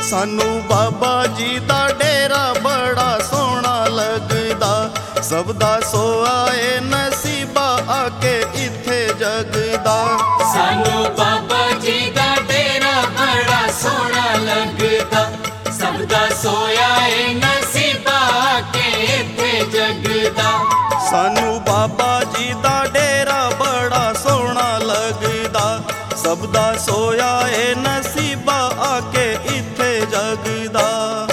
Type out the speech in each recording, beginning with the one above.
सानू बाबा जी दा डेरा बड़ा सोहना लगदा। सब दा सोआ ए नसीबा आके इत्थे जगदा। सानू बाबा जी दा डेरा बड़ा सोहना लगदा। सब दा सोया ए नसीबा आके इत्थे जगदा। सानू बाबा जी दा डेरा बड़ा सोहना लगदा। सब दा सोया ए नसीबा आके इत्थे जगदा।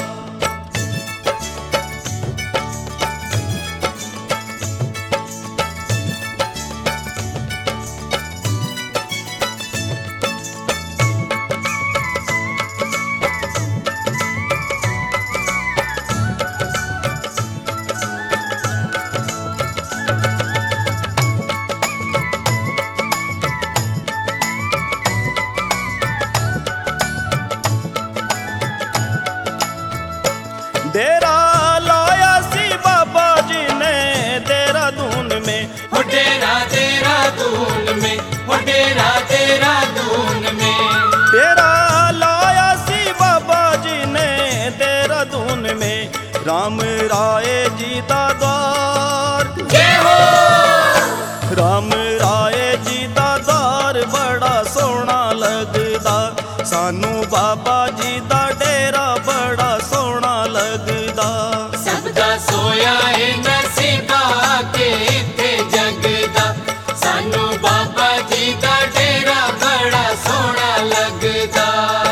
डेरा लाया सी बाबा जी ने देहरादून में। हो डेरा देहरादून में, हो डेरा देहरादून में। डेरा लाया सी बाबा जी ने देहरादून में। राम राय जी दा द्वार जय हो। राम राय जी दा द्वार बड़ा सोहना लगदा। सानू बाबा जी दा डेरा बड़ा सोहना लगदा। सब दा सोया ए नसीबा आके इत्थे जगदा। सानू बाबा जी दा डेरा बड़ा सोहना लगदा।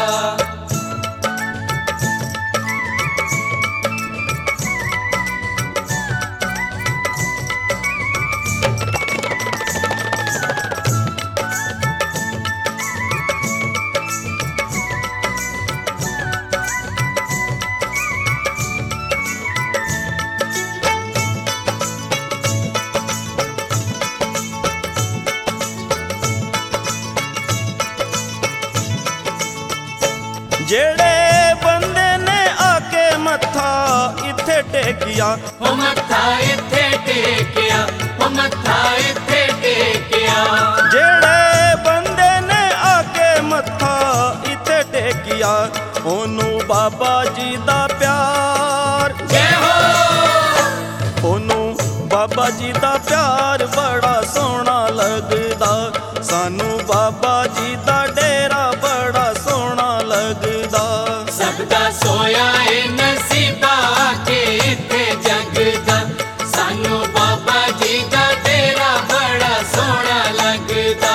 जेड़े बंदे ने आके मत्था इत्थे टेकिया। हो मत्था इत्थे टेकिया, हो मत्था इत्थे टेकिया। जेड़े बंदे ने आके मत्था इत्थे टेकिया। ओनू बाबा जी दा प्यार जय हो। ओनू बाबा जी दा प्यार बड़ा सोहना लगदा। सानू बाबा जी दा डेरा बड़ा सोहना लगदा। सब दा सोया ए नसीबा आके इत्थे जगदा। सानू बाबा जी दा डेरा बड़ा सोहना लगदा।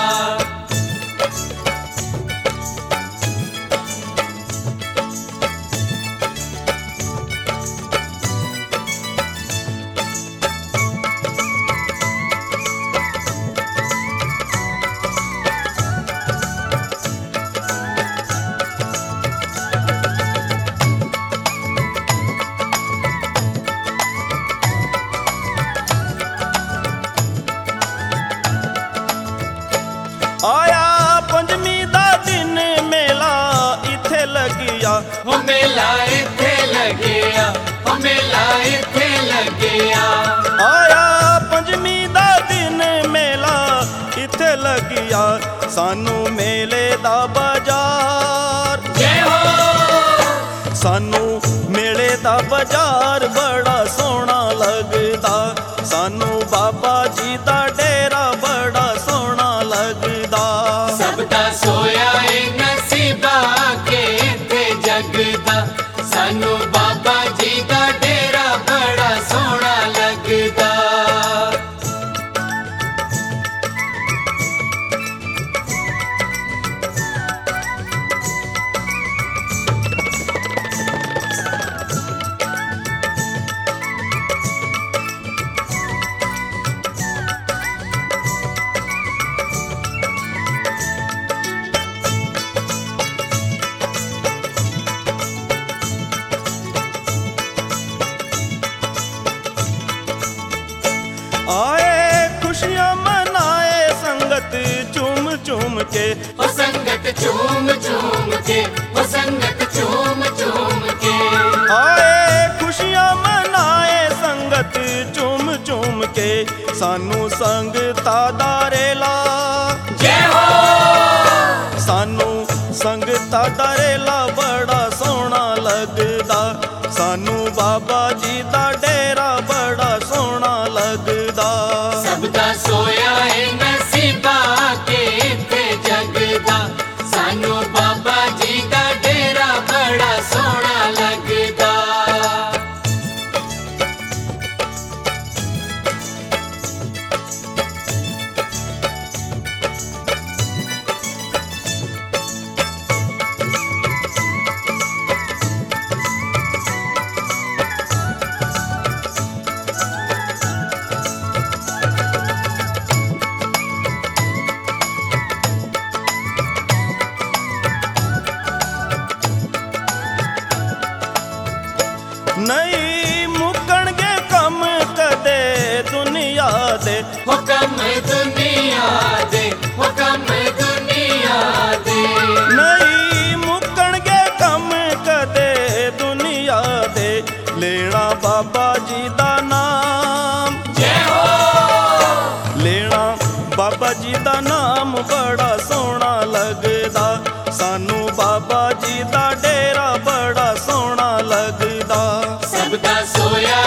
आया पंजमी दा दिन मेला इत्थे लगिया। हो मेला इत्थे लगया, हो मेला इत्थे लगया। आया पंजमी दा दिन मेला इत्थे लगिया। सानू मेले दा बाजार जय हो। सानू मेले दा बाजार बड़ा सोहना लगदा। सानू बाबा जी दा डेरा बड़ा सोहना लगदा। सब दा सोया ए नसीबा आके इत्थे जगदा। सानू बाबा जी दा डेरा बड़ा सोहना लगदा। आए खुशियां मनाए संगत चूम चूम के। हो संगत चूम चूम के, हो संगत चूम चूम के। आए खुशियां मनाए संगत चूम चूम के। सानू संगता दा रेला जय हो। सानू संगता दा रेला बड़ा ਬੜਾ ਸੋਹਣਾ ਲੱਗਦਾ, ਸਾਨੂੰ ਬਾਬਾ ਜੀ ਦਾ ਡੇਰਾ ਬੜਾ ਸੋਹਣਾ ਲੱਗਦਾ। ਸਭ ਦਾ ਸੋਇਆ